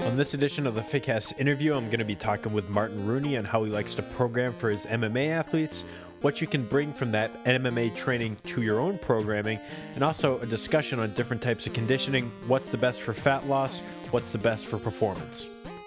On this edition of the FitCast interview, I'm going to be talking with Martin Rooney on how he likes to program for his MMA athletes, what you can bring from that MMA training to your own programming, and also a discussion on different types of conditioning, what's the best for fat loss, what's the best for performance.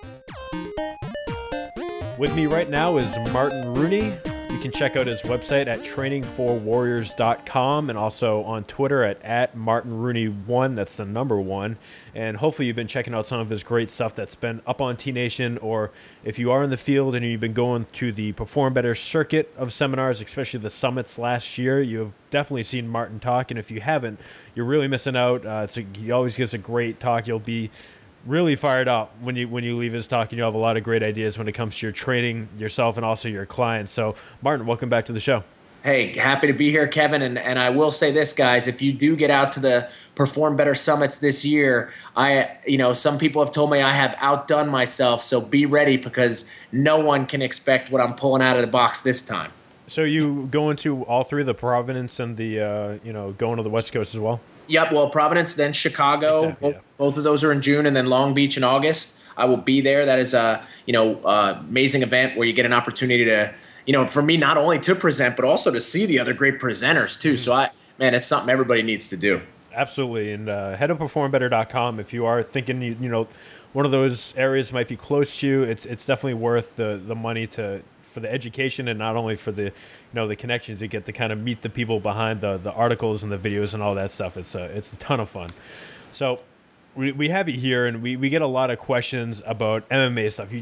With me right now is Martin Rooney. You can check out his website at trainingforwarriors.com and also on Twitter at MartinRooney1. That's the number 1. And hopefully you've been checking out some of his great stuff that's been up on T Nation, or if you are in the field and you've been going to the Perform Better circuit of seminars, especially the summits last year, you have definitely seen Martin talk. And if you haven't, you're really missing out. He always gives a great talk. You'll be really fired up when you leave his talk, and you have a lot of great ideas when it comes to your training yourself and also your clients. So Martin, welcome back to the show. Hey, happy to be here, Kevin. And I will say this, guys, if you do get out to the Perform Better Summits this year, some people have told me I have outdone myself. So be ready, because no one can expect what I'm pulling out of the box this time. So you going to all three, the Providence and the, going to the West Coast as well? Yep. Well, Providence, then Chicago. Exactly, yeah. Both of those are in June, and then Long Beach in August. I will be there. That is a amazing event where you get an opportunity to, for me, not only to present, but also to see the other great presenters too. So it's something everybody needs to do. Absolutely. And head to performbetter.com if you are thinking, one of those areas might be close to you. It's definitely worth the money for the education, and not only for the the connections. You get to kind of meet the people behind the articles and the videos and all that stuff. It's a ton of fun. So we have you here, and we get a lot of questions about MMA stuff.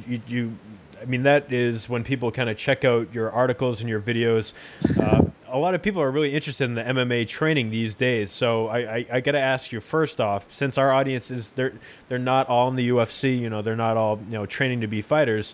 That is when people kind of check out your articles and your videos. A lot of people are really interested in the MMA training these days. So I got to ask you, first off, since our audience is they're not all in the UFC, they're not all training to be fighters.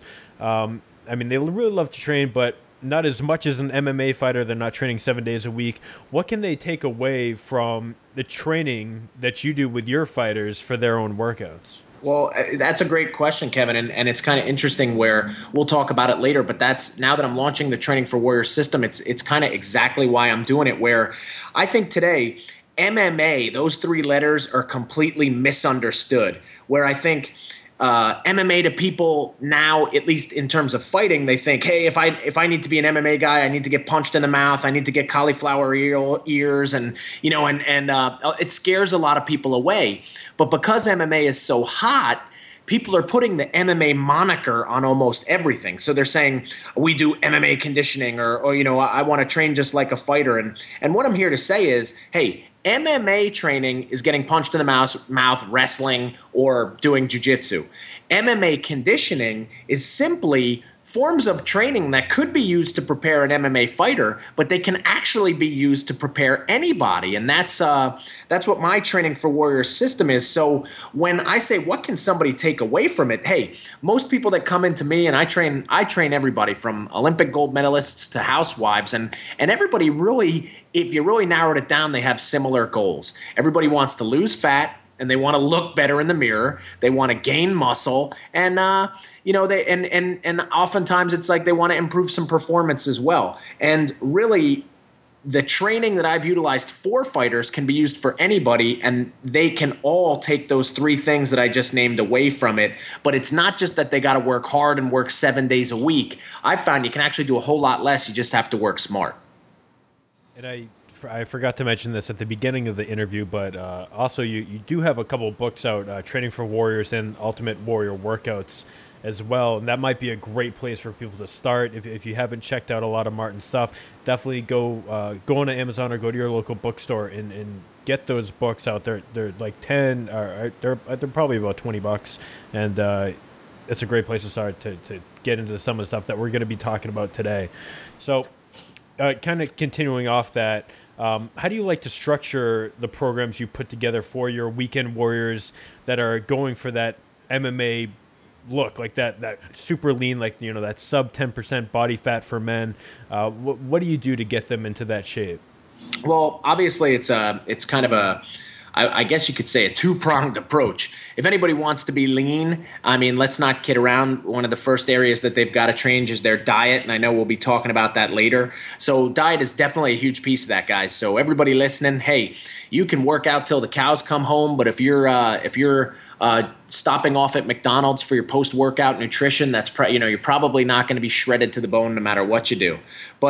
They really love to train, but not as much as an MMA fighter. They're not training 7 days a week. What can they take away from the training that you do with your fighters for their own workouts? Well, that's a great question, Kevin, and it's kind of interesting, where we'll talk about it later, but that's, now that I'm launching the Training for Warriors system, it's kind of exactly why I'm doing it, where I think today MMA, those three letters, are completely misunderstood, where I think MMA to people now, at least in terms of fighting, they think, hey, if I need to be an MMA guy, I need to get punched in the mouth, I need to get cauliflower ears, and it scares a lot of people away. But because MMA is so hot, people are putting the MMA moniker on almost everything. So they're saying, we do MMA conditioning, or I want to train just like a fighter. And what I'm here to say is, hey, MMA training is getting punched in the mouth, wrestling, or doing jiu-jitsu. MMA conditioning is simply forms of training that could be used to prepare an MMA fighter, but they can actually be used to prepare anybody. And that's what my Training for Warriors system is. So when I say, what can somebody take away from it? Hey, most people that come into me, and I train everybody from Olympic gold medalists to housewives, and everybody really, if you really narrowed it down, they have similar goals. Everybody wants to lose fat, and they want to look better in the mirror. They want to gain muscle, and oftentimes it's like they want to improve some performance as well. And really, the training that I've utilized for fighters can be used for anybody, and they can all take those three things that I just named away from it. But it's not just that they got to work hard and work 7 days a week. I've found you can actually do a whole lot less. You just have to work smart. And I forgot to mention this at the beginning of the interview, but also you do have a couple of books out, Training for Warriors and Ultimate Warrior Workouts as well. And that might be a great place for people to start. If you haven't checked out a lot of Martin's stuff, definitely go on to Amazon or go to your local bookstore and get those books out. They're like 10, or they're probably about $20, and it's a great place to start to get into some of the stuff that we're going to be talking about today. So kind of continuing off that, how do you like to structure the programs you put together for your weekend warriors that are going for that MMA look, like that super lean, like that sub 10% body fat for men? What do you do to get them into that shape? Well, obviously it's kind of I guess you could say a two-pronged approach. If anybody wants to be lean, let's not kid around. One of the first areas that they've got to change is their diet, and I know we'll be talking about that later. So diet is definitely a huge piece of that, guys. So everybody listening, hey, you can work out till the cows come home, but if you're stopping off at McDonald's for your post-workout nutrition, you're probably not going to be shredded to the bone no matter what you do.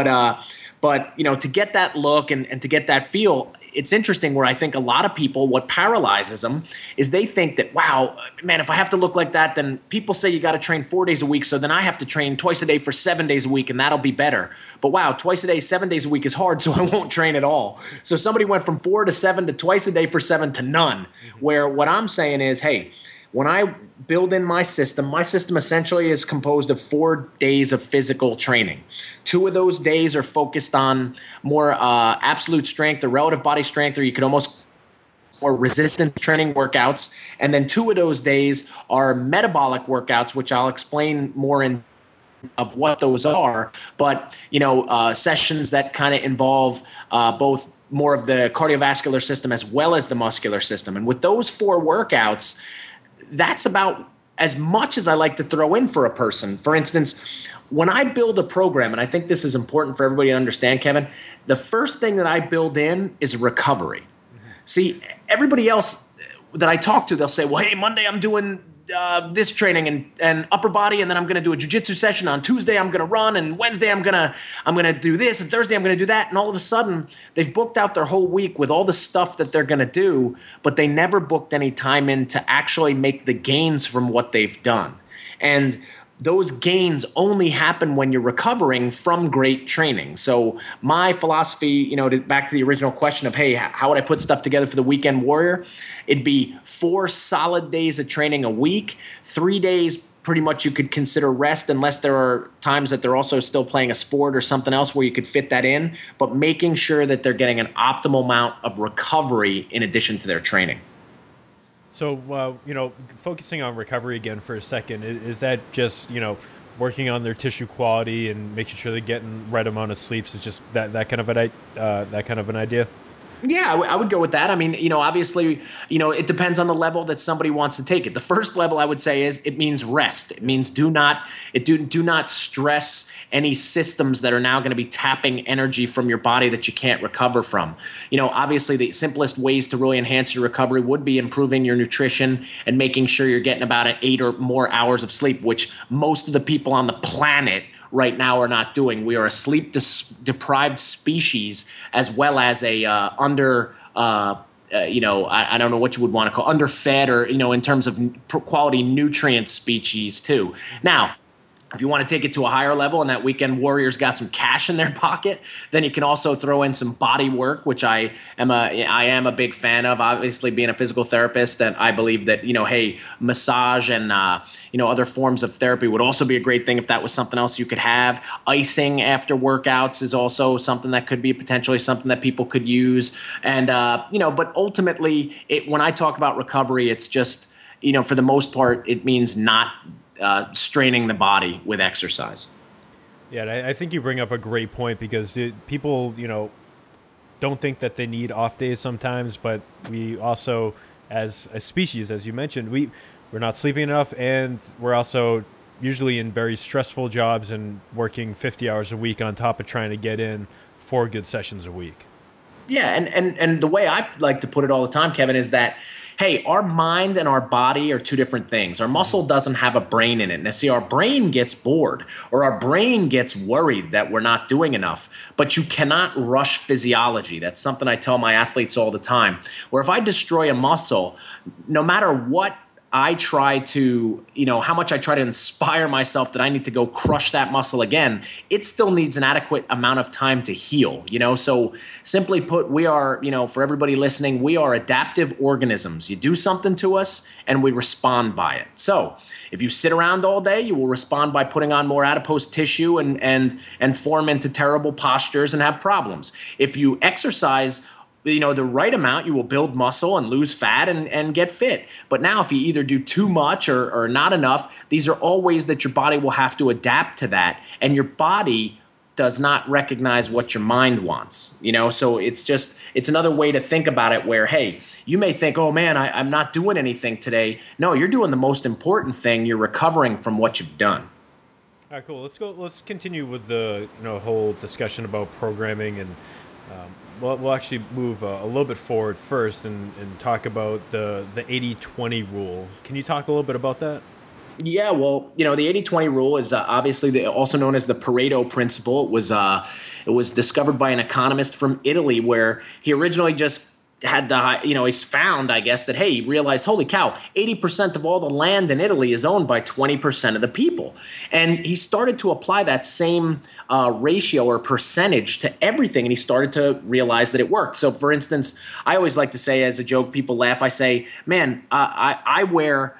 But to get that look and to get that feel, it's interesting where I think a lot of people, what paralyzes them is they think that, wow, man, if I have to look like that, then people say you got to train 4 days a week. So then I have to train twice a day for 7 days a week and that'll be better. But wow, twice a day, 7 days a week is hard. So I won't train at all. So somebody went from 4 to 7 to twice a day for 7 to none, where what I'm saying is, hey, when I build in my system essentially is composed of 4 days of physical training. 2 of those days are focused on more absolute strength or relative body strength, or you could almost or resistance training workouts. And then 2 of those days are metabolic workouts, which I'll explain more in of what those are. But, sessions that kind of involve both more of the cardiovascular system as well as the muscular system. And with those 4 workouts, that's about as much as I like to throw in for a person. For instance, when I build a program, and I think this is important for everybody to understand, Kevin, the first thing that I build in is recovery. Mm-hmm. See, everybody else that I talk to, they'll say, well, hey, Monday I'm doing this training and upper body, and then I'm going to do a jiu-jitsu session. On Tuesday I'm going to run, and Wednesday I'm going to do this, and Thursday I'm going to do that. And all of a sudden they've booked out their whole week with all the stuff that they're going to do, but they never booked any time in to actually make the gains from what they've done. And those gains only happen when you're recovering from great training. So my philosophy, back to the original question of, hey, how would I put stuff together for the weekend warrior? It'd be 4 solid days of training a week, 3 days pretty much you could consider rest, unless there are times that they're also still playing a sport or something else where you could fit that in, but making sure that they're getting an optimal amount of recovery in addition to their training. So, focusing on recovery again for a second, is that just, working on their tissue quality and making sure they're getting right amount of sleeps? Is just that kind of an idea? Yeah, I would go with that. I mean, obviously, it depends on the level that somebody wants to take it. The first level I would say is it means rest. It means do not stress any systems that are now going to be tapping energy from your body that you can't recover from. Obviously the simplest ways to really enhance your recovery would be improving your nutrition and making sure you're getting about 8 or more hours of sleep, which most of the people on the planet right now are not doing. We are a sleep deprived species, as well as a I don't know what you would want to call underfed, or in terms of quality nutrient species too. Now, if you want to take it to a higher level and that weekend warrior's got some cash in their pocket, then you can also throw in some body work, which I am a big fan of, obviously being a physical therapist. And I believe that, hey, massage and, other forms of therapy would also be a great thing if that was something else you could have. Icing after workouts is also something that could be potentially something that people could use. And, but ultimately when I talk about recovery, it's just, for the most part, it means not straining the body with exercise. Yeah, I think you bring up a great point, because people, don't think that they need off days sometimes, but we also, as a species, as you mentioned, we're not sleeping enough, and we're also usually in very stressful jobs and working 50 hours a week on top of trying to get in 4 good sessions a week. Yeah, and the way I like to put it all the time, Kevin, is that, hey, our mind and our body are 2 different things. Our muscle doesn't have a brain in it. Now, see, our brain gets bored, or our brain gets worried that we're not doing enough. But you cannot rush physiology. That's something I tell my athletes all the time. Where if I destroy a muscle, no matter what I try to, how much I try to inspire myself that I need to go crush that muscle again, it still needs an adequate amount of time to heal, So simply put, we are, for everybody listening, we are adaptive organisms. You do something to us and we respond by it. So if you sit around all day, you will respond by putting on more adipose tissue and form into terrible postures and have problems. If you exercise the right amount, you will build muscle and lose fat and get fit. But now if you either do too much or not enough, these are all ways that your body will have to adapt to that. And your body does not recognize what your mind wants, So it's another way to think about it where, hey, you may think, oh man, I'm not doing anything today. No, you're doing the most important thing. You're recovering from what you've done. All right, cool. Let's continue with the whole discussion about programming and we'll actually move a little bit forward first and talk about the 80-20 rule. Can you talk a little bit about that? Yeah, well, the 80-20 rule is obviously also known as the Pareto principle. It was discovered by an economist from Italy, where he originally just had he's found, I guess, that, hey, he realized, holy cow, 80% of all the land in Italy is owned by 20% of the people. And he started to apply that same ratio or percentage to everything, and he started to realize that it worked. So, for instance, I always like to say, as a joke, people laugh, I say, man, I wear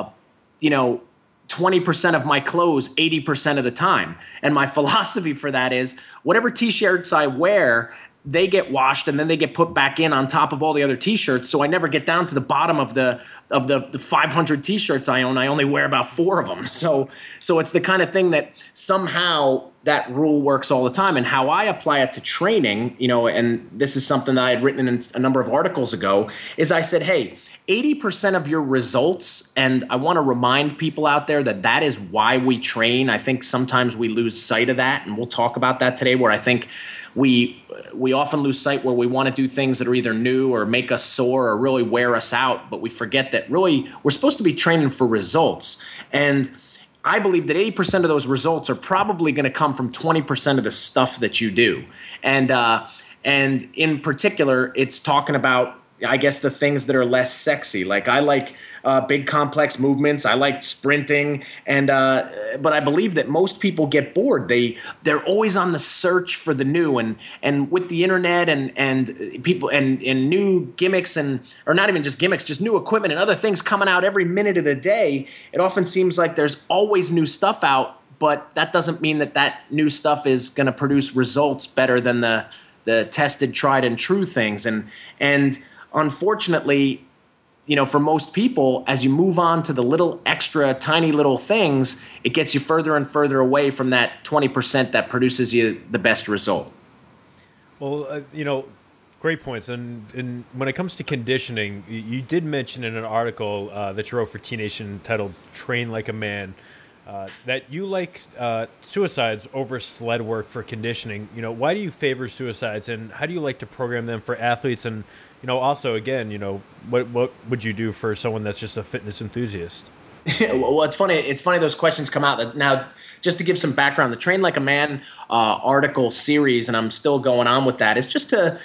20% of my clothes 80% of the time. And my philosophy for that is whatever t-shirts I wear, they get washed and then they get put back in on top of all the other t-shirts. So I never get down to the bottom of the 500 t-shirts I own. I only wear about 4 of them. So it's the kind of thing that somehow that rule works all the time. And how I apply it to training, and this is something that I had written in a number of articles ago, is I said, hey, 80% of your results, and I want to remind people out there that is why we train. I think sometimes we lose sight of that, and we'll talk about that today, where I think we often lose sight where we want to do things that are either new or make us sore or really wear us out, but we forget that really we're supposed to be training for results. And I believe that 80% of those results are probably going to come from 20% of the stuff that you do. And in particular, it's talking about, I guess, the things that are less sexy. Like I like big complex movements. I like sprinting, but I believe that most people get bored. They're always on the search for the new, and with the internet and people and new gimmicks or not even just gimmicks, just new equipment and other things coming out every minute of the day. It often seems like there's always new stuff out, but that doesn't mean that new stuff is going to produce results better than the tested, tried and true things. And unfortunately, for most people, as you move on to the little extra tiny little things, it gets you further and further away from that 20% that produces you the best result. Well, great points. And when it comes to conditioning, you did mention in an article that you wrote for T Nation titled "Train Like a Man" that you like suicides over sled work for conditioning. Why do you favor suicides, and how do you like to program them for athletes? And also, again, what would you do for someone that's just a fitness enthusiast? Well, it's funny. It's funny those questions come out. Now, just to give some background, the Train Like a Man article series, and I'm still going on with that, is just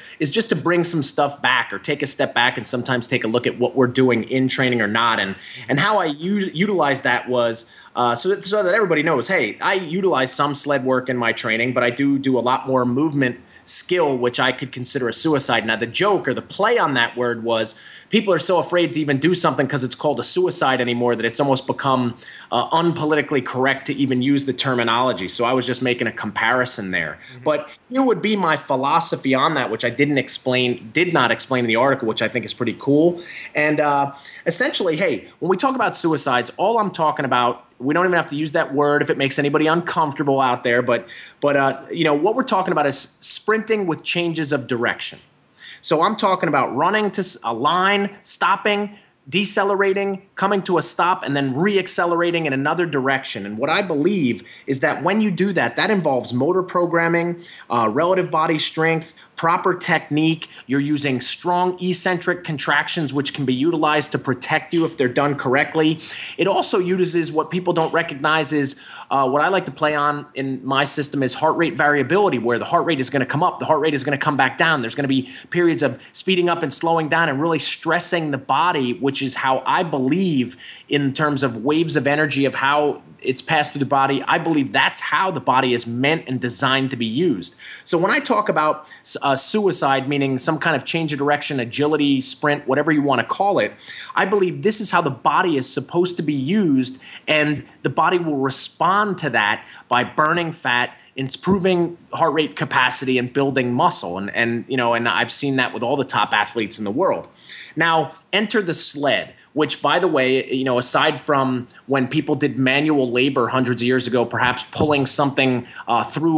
to bring some stuff back or take a step back and sometimes take a look at what we're doing in training or not. And how I utilize that was so that everybody knows, hey, I utilize some sled work in my training, but I do a lot more movement skill, which I could consider a suicide. Now, the joke or the play on that word was people are so afraid to even do something because it's called a suicide anymore that it's almost become unpolitically correct to even use the terminology. So I was just making a comparison there. Mm-hmm. But here would be my philosophy on that, which I did not explain in the article, which I think is pretty cool. And essentially, hey, when we talk about suicides, all I'm talking about, we don't even have to use that word if it makes anybody uncomfortable out there. But what we're talking about is sprinting with changes of direction. So I'm talking about running to a line, stopping, decelerating, coming to a stop, and then reaccelerating in another direction. And what I believe is that when you do that, that involves motor programming, relative body strength, proper technique. You're using strong eccentric contractions, which can be utilized to protect you if they're done correctly. It also uses what people don't recognize is what I like to play on in my system is heart rate variability, where the heart rate is going to come up, the heart rate is going to come back down. There's going to be periods of speeding up and slowing down and really stressing the body, which is how I believe in terms of waves of energy of how it's passed through the body. I believe that's how the body is meant and designed to be used. So when I talk about suicide, meaning some kind of change of direction, agility, sprint, whatever you want to call it, I believe this is how the body is supposed to be used, and the body will respond to that by burning fat, improving heart rate capacity, and building muscle. And I've seen that with all the top athletes in the world. Now, enter the sled, which, by the way, aside from when people did manual labor hundreds of years ago, perhaps pulling something through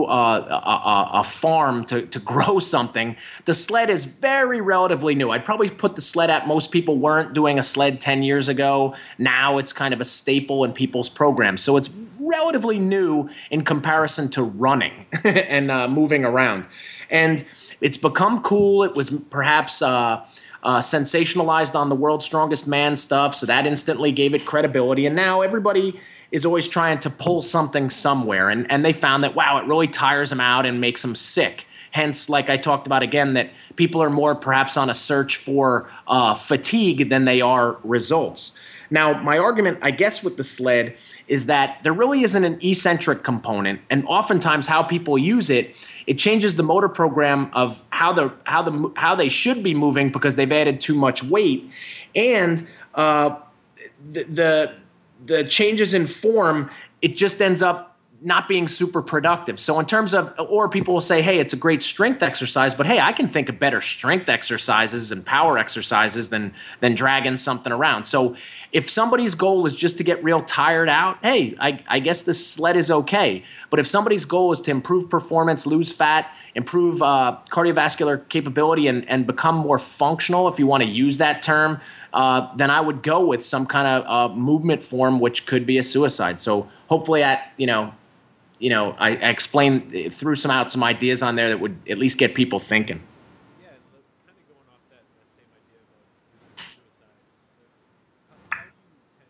a farm to grow something, the sled is very relatively new. I'd probably put the sled at most people weren't doing a sled 10 years ago. Now it's kind of a staple in people's programs. So it's relatively new in comparison to running and moving around. And it's become cool. It was perhaps sensationalized on the World's Strongest Man stuff, so that instantly gave it credibility. And now everybody is always trying to pull something somewhere, and they found that, wow, it really tires them out and makes them sick. Hence, like I talked about again, that people are more perhaps on a search for fatigue than they are results. Now, my argument, I guess, with the sled is that there really isn't an eccentric component, and oftentimes how people use it, it changes the motor program of how they should be moving because they've added too much weight, and the changes in form, it just ends up not being super productive. So in terms of, or people will say, hey, it's a great strength exercise, but hey, I can think of better strength exercises and power exercises than dragging something around. So if somebody's goal is just to get real tired out, hey, I guess the sled is okay. But if somebody's goal is to improve performance, lose fat, improve cardiovascular capability, and become more functional, if you want to use that term, then I would go with some kind of movement form, which could be a suicide. So hopefully I explained, threw some ideas on there that would at least get people thinking. Yeah, kind of going off that same idea about suicides. How do you tend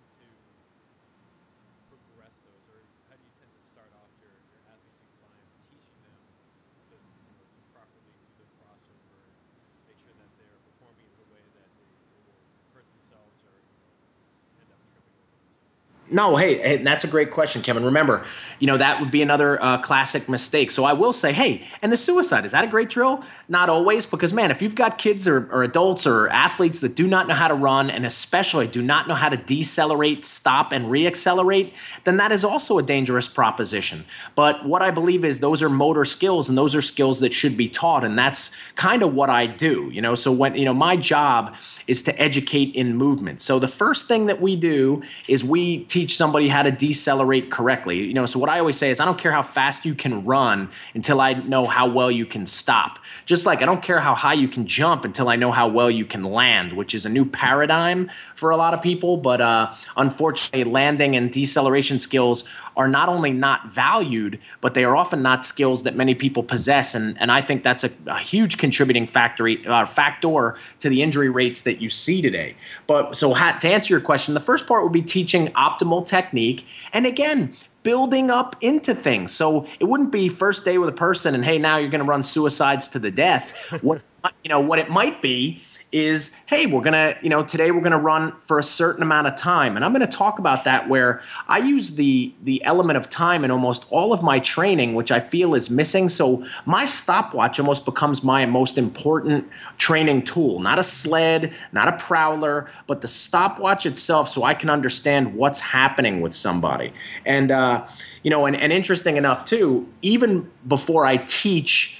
to progress those, or how do you tend to start off your athletes and clients, teaching them to properly do the crossover, make sure that they're performing in a way that they will hurt themselves or end up tripping over themselves? No, hey, that's a great question, Kevin. Remember, that would be another classic mistake. So I will say, hey, and the suicide, is that a great drill? Not always, because, man, if you've got kids or adults or athletes that do not know how to run, and especially do not know how to decelerate, stop, and reaccelerate, then that is also a dangerous proposition. But what I believe is those are motor skills, and those are skills that should be taught, and that's kind of what I do. So when, my job is to educate in movement. So the first thing that we do is we teach somebody how to decelerate correctly. So what I always say is I don't care how fast you can run until I know how well you can stop. Just like I don't care how high you can jump until I know how well you can land, which is a new paradigm for a lot of people. But unfortunately, landing and deceleration skills are not only not valued, but they are often not skills that many people possess. And I think that's a huge contributing factor to the injury rates that you see today. But so to answer your question, the first part would be teaching optimal technique. And again, building up into things. So it wouldn't be first day with a person and, hey, now you're going to run suicides to the death. What it might be is, hey, we're going to, today we're going to run for a certain amount of time. And I'm going to talk about that, where I use the element of time in almost all of my training, which I feel is missing. So my stopwatch almost becomes my most important training tool, not a sled, not a prowler, but the stopwatch itself, so I can understand what's happening with somebody. And, and interesting enough too, even before I teach,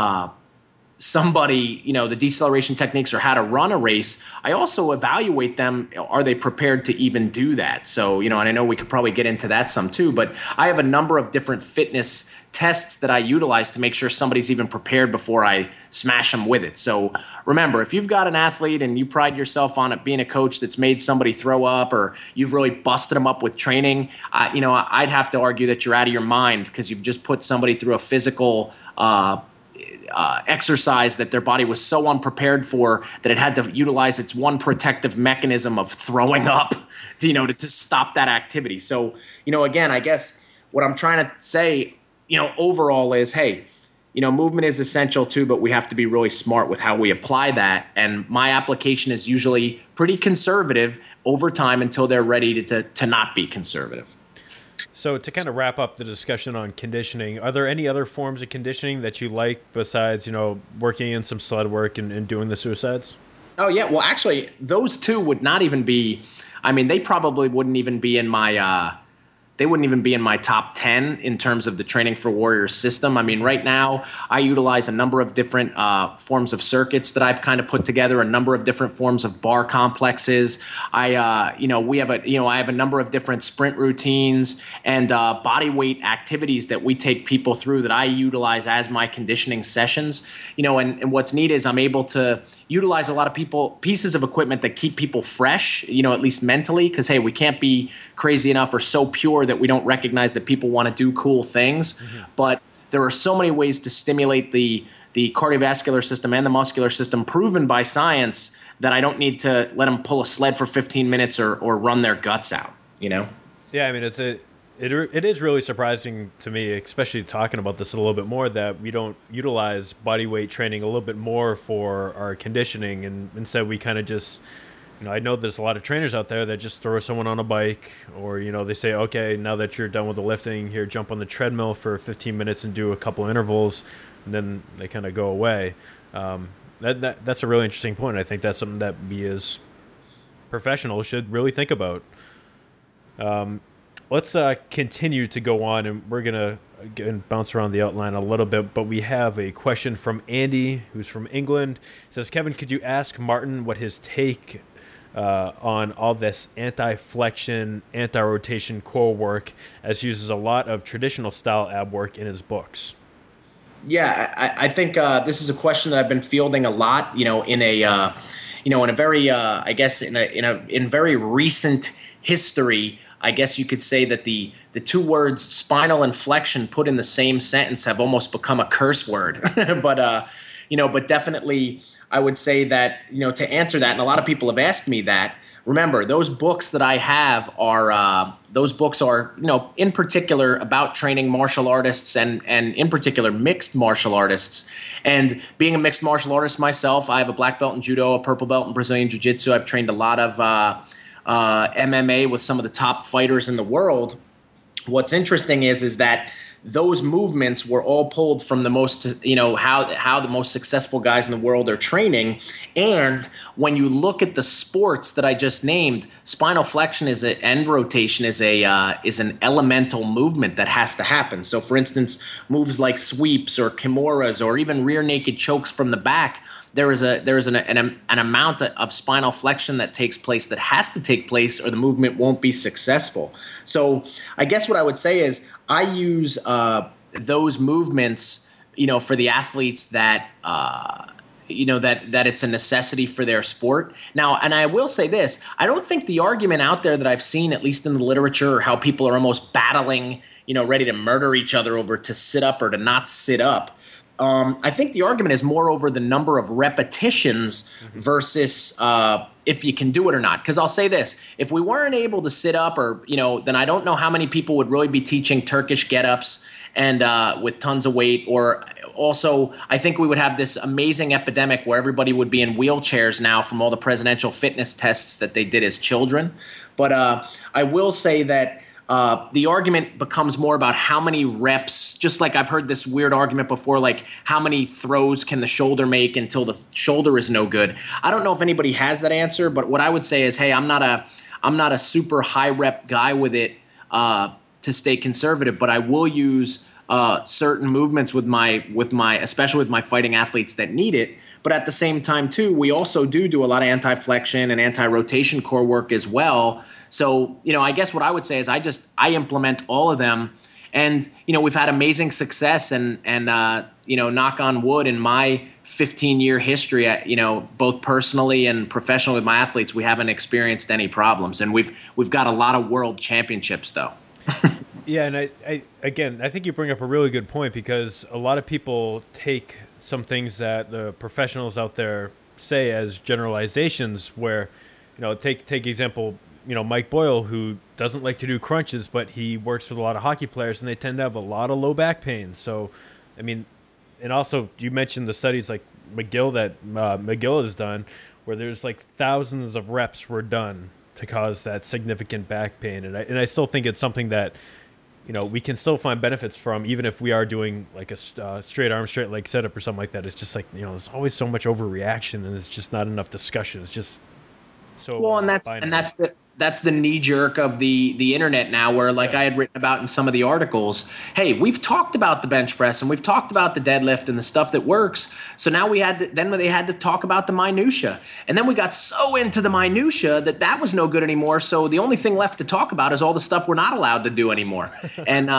somebody, the deceleration techniques or how to run a race, I also evaluate them. Are they prepared to even do that? So, and I know we could probably get into that some too, but I have a number of different fitness tests that I utilize to make sure somebody's even prepared before I smash them with it. So remember, if you've got an athlete and you pride yourself on it being a coach that's made somebody throw up, or you've really busted them up with training, I'd have to argue that you're out of your mind, because you've just put somebody through a physical exercise that their body was so unprepared for that it had to utilize its one protective mechanism of throwing up to stop that activity. So, again, I guess what I'm trying to say, overall is, hey, movement is essential too, but we have to be really smart with how we apply that. And my application is usually pretty conservative over time until they're ready to not be conservative. So to kind of wrap up the discussion on conditioning, are there any other forms of conditioning that you like besides, working in some sled work and doing the suicides? Oh, yeah. Well, actually, those two would not even be, they probably wouldn't even be in my they wouldn't even be in my top 10 in terms of the Training for Warriors system. Right now I utilize a number of different forms of circuits that I've kind of put together, a number of different forms of bar complexes. I have a number of different sprint routines and body weight activities that we take people through that I utilize as my conditioning sessions. And what's neat is I'm able to utilize a lot of pieces of equipment that keep people fresh, at least mentally, because, hey, we can't be crazy enough or so pure that we don't recognize that people want to do cool things. Mm-hmm. But there are so many ways to stimulate the the cardiovascular system and the muscular system, proven by science that I don't need to let them pull a sled for 15 minutes or run their guts out, you know? Yeah, I mean, it is really surprising to me, especially talking about this a little bit more, that we don't utilize body weight training a little bit more for our conditioning, and instead we kind of just, I know there's a lot of trainers out there that just throw someone on a bike, or they say, okay, now that you're done with the lifting, here, jump on the treadmill for 15 minutes and do a couple intervals, and then they kind of go away. That's a really interesting point. I think that's something that we as professionals should really think about. Let's continue to go on, and we're going to again bounce around the outline a little bit, but we have a question from Andy, who's from England. It says, Kevin, could you ask Martin what his take on all this anti-flexion, anti-rotation core work, as he uses a lot of traditional style ab work in his books? Yeah, I think this is a question that I've been fielding a lot, in a very, I guess, in very recent history. I guess you could say that the two words spinal and flexion put in the same sentence have almost become a curse word. but definitely I would say that, to answer that, and a lot of people have asked me that, remember, those books that I have are, in particular about training martial artists and in particular mixed martial artists. And being a mixed martial artist myself, I have a black belt in judo, a purple belt in Brazilian jiu-jitsu. I've trained a lot of MMA with some of the top fighters in the world. What's interesting is that those movements were all pulled from the most, how the most successful guys in the world are training. And when you look at the sports that I just named, spinal flexion and rotation is an elemental movement that has to happen. So, for instance, moves like sweeps or kimuras or even rear naked chokes from the back, there is an amount of spinal flexion that takes place, that has to take place, or the movement won't be successful. So I guess what I would say is I use those movements, for the athletes that that it's a necessity for their sport. Now, and I will say this, I don't think the argument out there that I've seen, at least in the literature, how people are almost battling, ready to murder each other over to sit up or to not sit up. I think the argument is more over the number of repetitions versus if you can do it or not. Because I'll say this, if we weren't able to sit up or, then I don't know how many people would really be teaching Turkish get-ups and with tons of weight. Or also, I think we would have this amazing epidemic where everybody would be in wheelchairs now from all the presidential fitness tests that they did as children. But I will say that the argument becomes more about how many reps, just like I've heard this weird argument before, like how many throws can the shoulder make until the shoulder is no good. I don't know if anybody has that answer, but what I would say is, hey, I'm not a super high rep guy with it to stay conservative, but I will use certain movements with my especially with my fighting athletes that need it. But at the same time, too, we also do a lot of anti-flexion and anti-rotation core work as well. So, I guess what I would say is I implement all of them. And, we've had amazing success and knock on wood, in my 15-year history, both personally and professionally with my athletes, we haven't experienced any problems. And we've got a lot of world championships, though. Yeah, and I think you bring up a really good point, because a lot of people take some things that the professionals out there say as generalizations, where, take example, Mike Boyle, who doesn't like to do crunches, but he works with a lot of hockey players, and they tend to have a lot of low back pain. So, I mean, and also you mentioned the studies like McGill that McGill has done, where there's like thousands of reps were done to cause that significant back pain. And I still think it's something that, we can still find benefits from, even if we are doing like a straight arm, straight leg setup or something like that. It's just like, there's always so much overreaction, and it's just not enough discussion. It's just so well, and that's the knee jerk of the internet now, where like I had written about in some of the articles, hey, we've talked about the bench press and we've talked about the deadlift and the stuff that works. So now they had to talk about the minutia. And then we got so into the minutia that was no good anymore. So the only thing left to talk about is all the stuff we're not allowed to do anymore. And,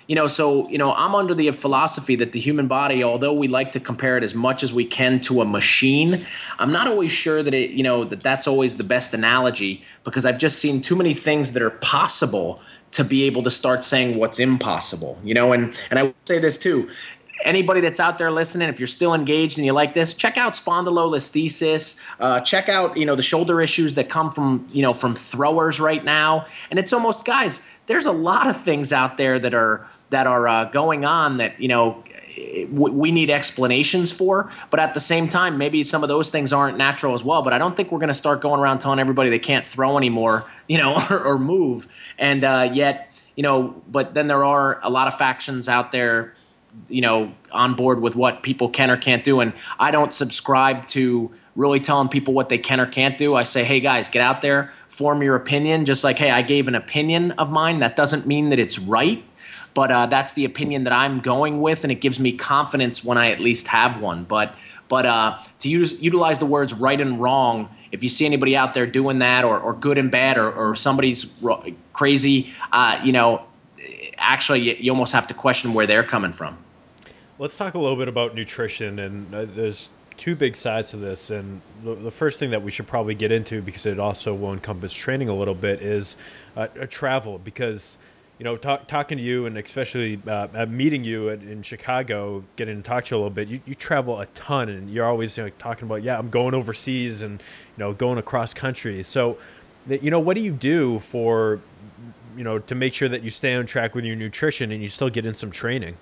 I'm under the philosophy that the human body, although we like to compare it as much as we can to a machine, I'm not always sure that that's always the best analogy, because I've just seen too many things that are possible to be able to start saying what's impossible, and I would say this too. anybody that's out there listening, if you're still engaged and you like this, check out spondylolisthesis. Check out, the shoulder issues that come from throwers right now. And it's almost, guys, there's a lot of things out there that are going on that, we need explanations for. But at the same time, maybe some of those things aren't natural as well. But I don't think we're going to start going around telling everybody they can't throw anymore, or move. And yet, but then there are a lot of factions out there, on board with what people can or can't do. And I don't subscribe to really telling people what they can or can't do. I say, hey, guys, get out there, form your opinion. Just like, hey, I gave an opinion of mine. That doesn't mean that it's right. But that's the opinion that I'm going with, and it gives me confidence when I at least have one. But to utilize the words right and wrong, if you see anybody out there doing that, or good and bad, or somebody's crazy, actually you almost have to question where they're coming from. Let's talk a little bit about nutrition, and there's two big sides to this. And the first thing that we should probably get into, because it also will encompass training a little bit, is travel. Because talking to you, and especially meeting you in Chicago, getting to talk to you a little bit, you travel a ton, and you're always talking about, I'm going overseas and going across country. So, what do you do for to make sure that you stay on track with your nutrition and you still get in some training?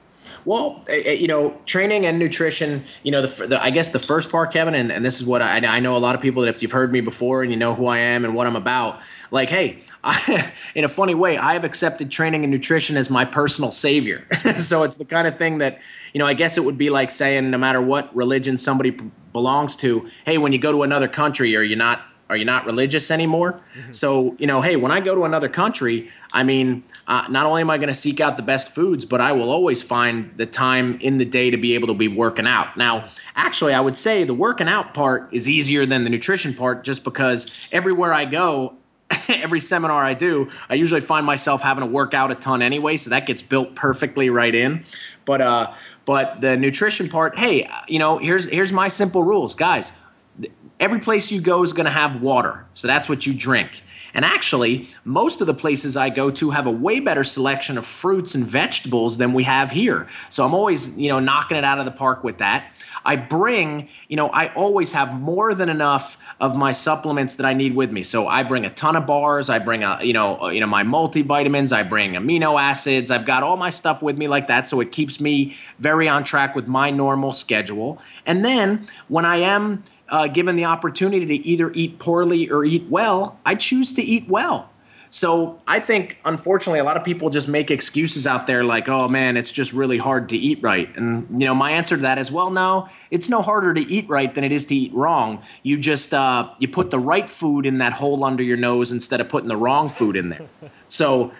Well, training and nutrition, I guess the first part, Kevin, and this is what I know a lot of people that if you've heard me before and you know who I am and what I'm about, like, hey, in a funny way, I have accepted training and nutrition as my personal savior. So it's the kind of thing that, I guess it would be like saying no matter what religion somebody belongs to, hey, when you go to another country, are you not religious anymore? Mm-hmm. So, hey, when I go to another country, I mean, not only am I going to seek out the best foods, but I will always find the time in the day to be able to be working out. Now, actually, I would say the working out part is easier than the nutrition part, just because everywhere I go, every seminar I do, I usually find myself having to work out a ton anyway. So that gets built perfectly right in. But the nutrition part, hey, here's my simple rules, guys. Every place you go is going to have water. So that's what you drink. And actually, most of the places I go to have a way better selection of fruits and vegetables than we have here. So I'm always, knocking it out of the park with that. I bring, I always have more than enough of my supplements that I need with me. So I bring a ton of bars. I bring my multivitamins. I bring amino acids. I've got all my stuff with me like that. So it keeps me very on track with my normal schedule. And then when I am given the opportunity to either eat poorly or eat well, I choose to eat well. So I think, unfortunately, a lot of people just make excuses out there like, oh, man, it's just really hard to eat right. And, my answer to that is, well, no, it's no harder to eat right than it is to eat wrong. You just you put the right food in that hole under your nose instead of putting the wrong food in there. So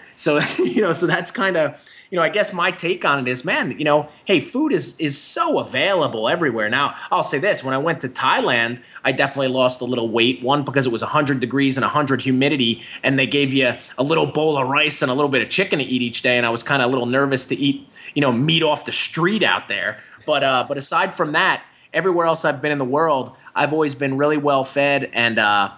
that's kind of, I guess my take on it is, man, hey, food is so available everywhere. Now, I'll say this. When I went to Thailand, I definitely lost a little weight. One, because it was 100 degrees and 100 humidity, and they gave you a little bowl of rice and a little bit of chicken to eat each day, and I was kind of a little nervous to eat, meat off the street out there. But aside from that, everywhere else I've been in the world, I've always been really well fed and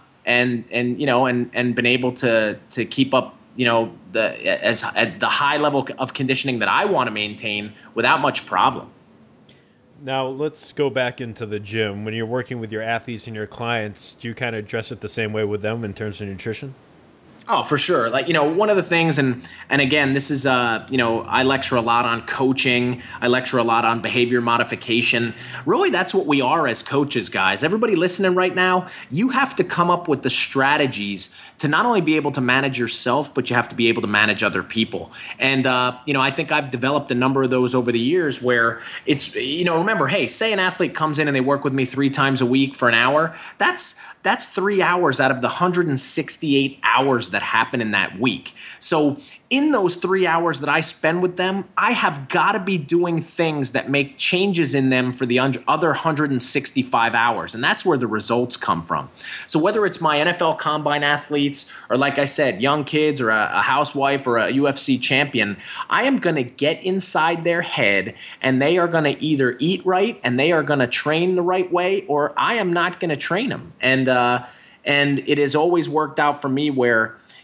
been able to keep up at the high level of conditioning that I want to maintain without much problem. Now let's go back into the gym. When you're working with your athletes and your clients, do you kind of address it the same way with them in terms of nutrition? Oh, for sure. Like, one of the things, and again, this is, I lecture a lot on coaching. I lecture a lot on behavior modification. Really, that's what we are as coaches, guys. Everybody listening right now, you have to come up with the strategies to not only be able to manage yourself, but you have to be able to manage other people. And, I think I've developed a number of those over the years where it's, remember, hey, say an athlete comes in and they work with me 3 times a week for an hour. That's 3 hours out of the 168 hours that happen in that week. So in those 3 hours that I spend with them, I have got to be doing things that make changes in them for the other 165 hours. And that's where the results come from. So whether it's my NFL combine athletes, or like I said, young kids, or a housewife, or a UFC champion, I am going to get inside their head, and they are going to either eat right and they are going to train the right way, or I am not going to train them. And it has always worked out for me where,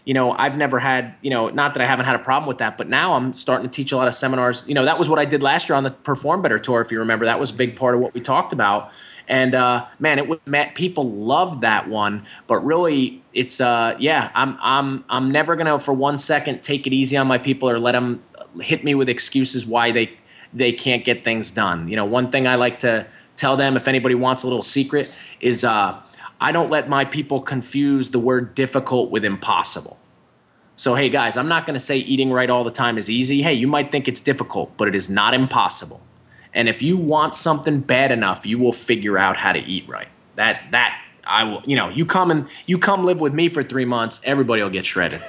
I've never had, not that I haven't had a problem with that, but now I'm starting to teach a lot of seminars. That was what I did last year on the Perform Better tour. If you remember, that was a big part of what we talked about. And man, it was people loved that one. But really, it's I'm never gonna for 1 second take it easy on my people or let them hit me with excuses why they can't get things done. One thing I like to tell them, if anybody wants a little secret, is I don't let my people confuse the word difficult with impossible. So, hey guys, I'm not going to say eating right all the time is easy. Hey, you might think it's difficult, but it is not impossible. And if you want something bad enough, you will figure out how to eat right. That I will, you come live with me for 3 months, everybody will get shredded.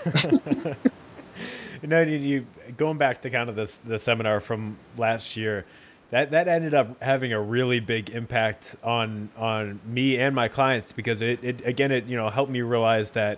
You going back to kind of the seminar from last year, that ended up having a really big impact on me and my clients, because it helped me realize that,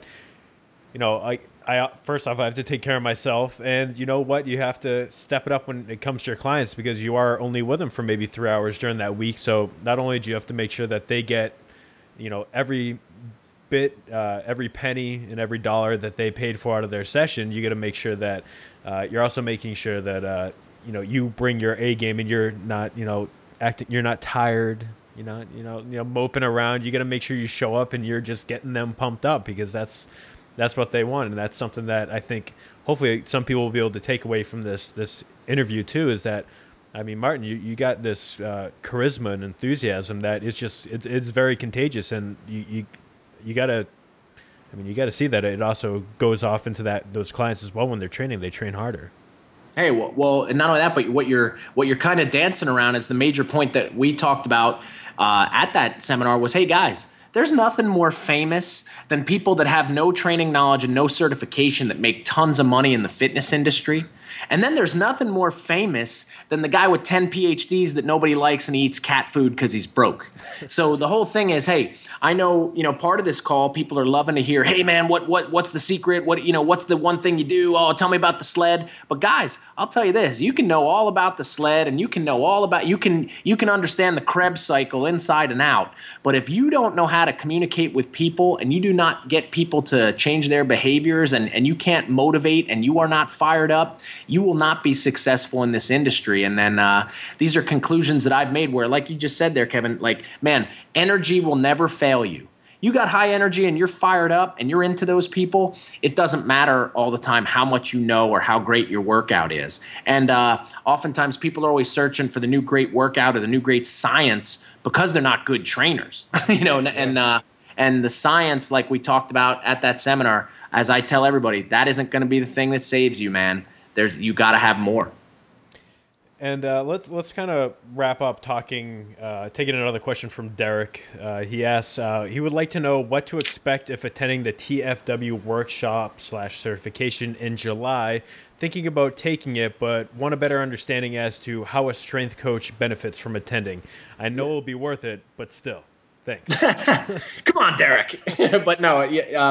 I first off, I have to take care of myself, and you know what, you have to step it up when it comes to your clients, because you are only with them for maybe 3 hours during that week. So not only do you have to make sure that they get, every bit, every penny and every dollar that they paid for out of their session, you got to make sure that you're also making sure that you bring your A game, and you're not acting, you're not tired, you're not moping around. You got to make sure you show up and you're just getting them pumped up, because that's what they want. And that's something that I think hopefully some people will be able to take away from this interview too, is that, I mean, Martin, you got this charisma and enthusiasm that is just, it's very contagious, and you got to, you got to see that it also goes off into those clients as well. When they're training, they train harder. Hey, well, and not only that, but what you're kind of dancing around is the major point that we talked about at that seminar was, hey guys, there's nothing more famous than people that have no training knowledge and no certification that make tons of money in the fitness industry. And then there's nothing more famous than the guy with 10 PhDs that nobody likes and he eats cat food because he's broke. So the whole thing is, hey, I know, part of this call, people are loving to hear, hey man, what's the secret? What's the one thing you do? Oh, tell me about the sled. But guys, I'll tell you this, you can know all about the sled, and you can know all about, you can understand the Krebs cycle inside and out. But if you don't know how to communicate with people, and you do not get people to change their behaviors, and you can't motivate, and you are not fired up, you will not be successful in this industry. And then these are conclusions that I've made where, like you just said there, Kevin, man, energy will never fail you. You got high energy and you're fired up and you're into those people. It doesn't matter all the time how much you know or how great your workout is. And oftentimes people are always searching for the new great workout or the new great science because they're not good trainers, and the science, like we talked about at that seminar, as I tell everybody, that isn't going to be the thing that saves you, man. You got to have more. And let's kind of wrap up taking another question from Derek. He asks, he would like to know what to expect if attending the TFW workshop/certification in July, thinking about taking it, but want a better understanding as to how a strength coach benefits from attending. I know it'll be worth it, but still, thanks. Come on, Derek. But no,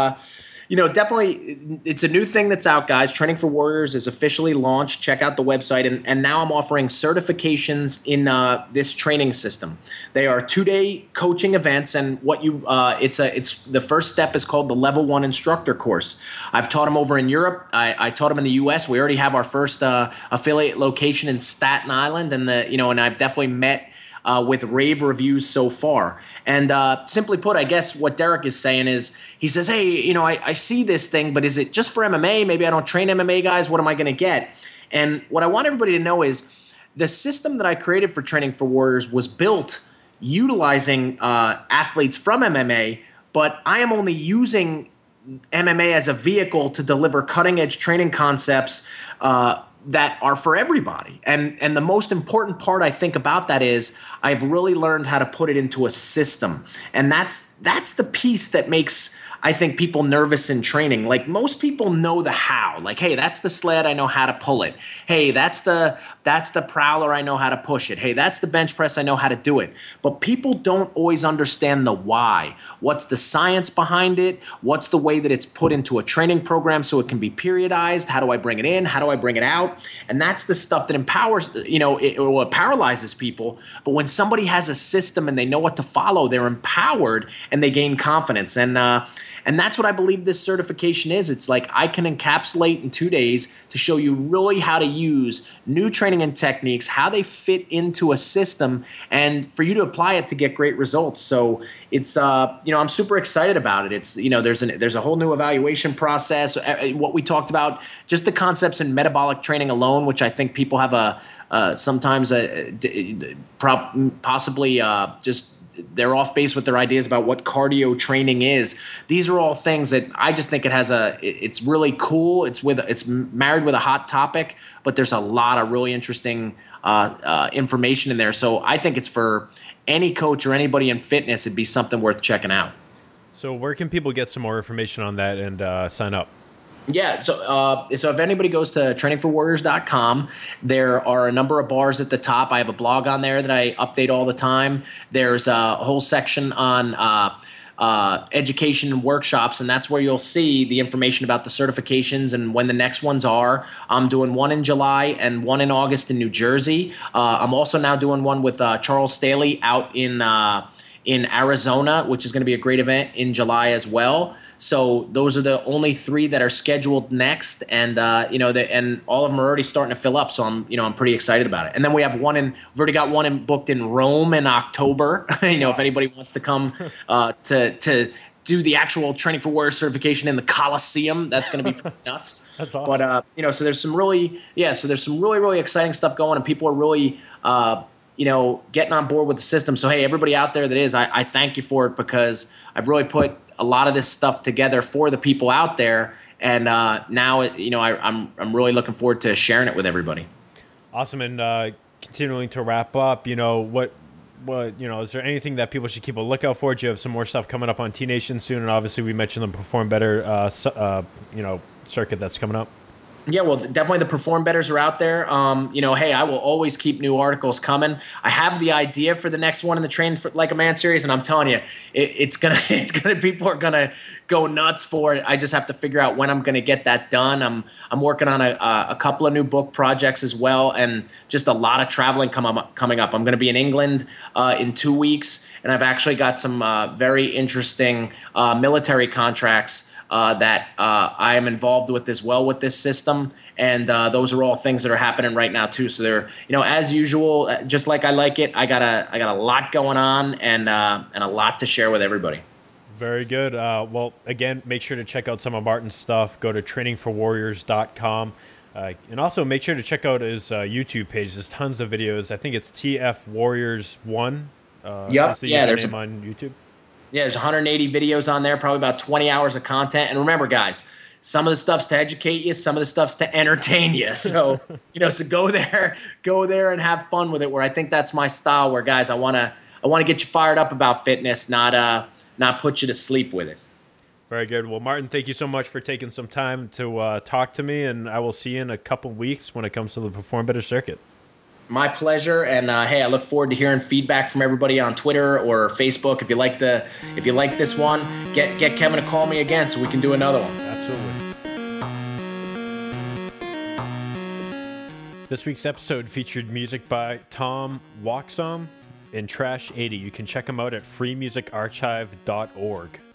definitely it's a new thing that's out, guys. Training for Warriors is officially launched. Check out the website. And now I'm offering certifications in this training system. They are 2-day coaching events. And it's the first step is called the Level 1 Instructor course. I've taught them over in Europe. I taught them in the US. We already have our first affiliate location in Staten Island. And and I've definitely met with rave reviews so far. And simply put, I guess what Derek is saying is, he says, hey, I see this thing, but is it just for MMA? Maybe I don't train MMA guys. What am I going to get? And what I want everybody to know is the system that I created for Training for Warriors was built utilizing athletes from MMA, but I am only using MMA as a vehicle to deliver cutting-edge training concepts that are for everybody. And the most important part I think about that is I've really learned how to put it into a system. And that's the piece that makes, I think, people nervous in training. Like, most people know the how. Like, hey, that's the sled, I know how to pull it. Hey, that's the prowler, I know how to push it. Hey, that's the bench press, I know how to do it. But people don't always understand the why. What's the science behind it? What's the way that it's put into a training program so it can be periodized? How do I bring it in? How do I bring it out? And that's the stuff that empowers, it paralyzes people. But when somebody has a system and they know what to follow, they're empowered and they gain confidence. And And that's what I believe this certification is. It's like I can encapsulate in 2 days to show you really how to use new training and techniques, how they fit into a system, and for you to apply it to get great results. So it's, I'm super excited about it. It's, there's a whole new evaluation process. What we talked about, just the concepts in metabolic training alone, which I think people have sometimes possibly just they're off base with their ideas about what cardio training is. These are all things that I just think it's really cool. It's married with a hot topic, but there's a lot of really interesting information in there. So I think it's for any coach or anybody in fitness, it'd be something worth checking out. So where can people get some more information on that and sign up? Yeah, so if anybody goes to trainingforwarriors.com, there are a number of bars at the top. I have a blog on there that I update all the time. There's a whole section on education and workshops, and that's where you'll see the information about the certifications and when the next ones are. I'm doing one in July and one in August in New Jersey. I'm also now doing one with Charles Staley out in Arizona, which is going to be a great event in July as well. So those are the only 3 that are scheduled next, and and all of them are already starting to fill up. So I'm pretty excited about it. And then we have we've already got one booked in Rome in October. If anybody wants to come to do the actual Training for Warriors certification in the Coliseum, that's going to be pretty nuts. That's awesome. But so there's some really really exciting stuff going, and people are really getting on board with the system. So, hey, everybody out there that is, I thank you for it, because I've really put a lot of this stuff together for the people out there. And now, I'm really looking forward to sharing it with everybody. Awesome. And continuing to wrap up, what is there anything that people should keep a lookout for? Do you have some more stuff coming up on T Nation soon? And obviously we mentioned the Perform Better, circuit that's coming up. Yeah, well, definitely the Perform Betters are out there. Hey, I will always keep new articles coming. I have the idea for the next one in the Train Like a Man series, and I'm telling you, people are gonna go nuts for it. I just have to figure out when I'm gonna get that done. I'm working on a couple of new book projects as well, and just a lot of traveling coming up. I'm gonna be in England in 2 weeks, and I've actually got some very interesting military contracts that I am involved with as well with this system. And those are all things that are happening right now too. So they're, as usual, just like I like it, I got a lot going on and a lot to share with everybody. Very good. Well, again, make sure to check out some of Martin's stuff. Go to trainingforwarriors.com. And also make sure to check out his YouTube page. There's tons of videos. I think it's TF Warriors 1. Yep. Yeah, there's on YouTube. Yeah, there's 180 videos on there, probably about 20 hours of content. And remember, guys, some of the stuff's to educate you, some of the stuff's to entertain you. So, so go there and have fun with it, where I think that's my style, where, guys, I want to get you fired up about fitness, not put you to sleep with it. Very good. Well, Martin, thank you so much for taking some time to talk to me, and I will see you in a couple weeks when it comes to the Perform Better circuit. My pleasure, and hey, I look forward to hearing feedback from everybody on Twitter or Facebook. If you like this one, get Kevin to call me again so we can do another one. Absolutely. This week's episode featured music by Tom Waxom and Trash 80. You can check them out at freemusicarchive.org.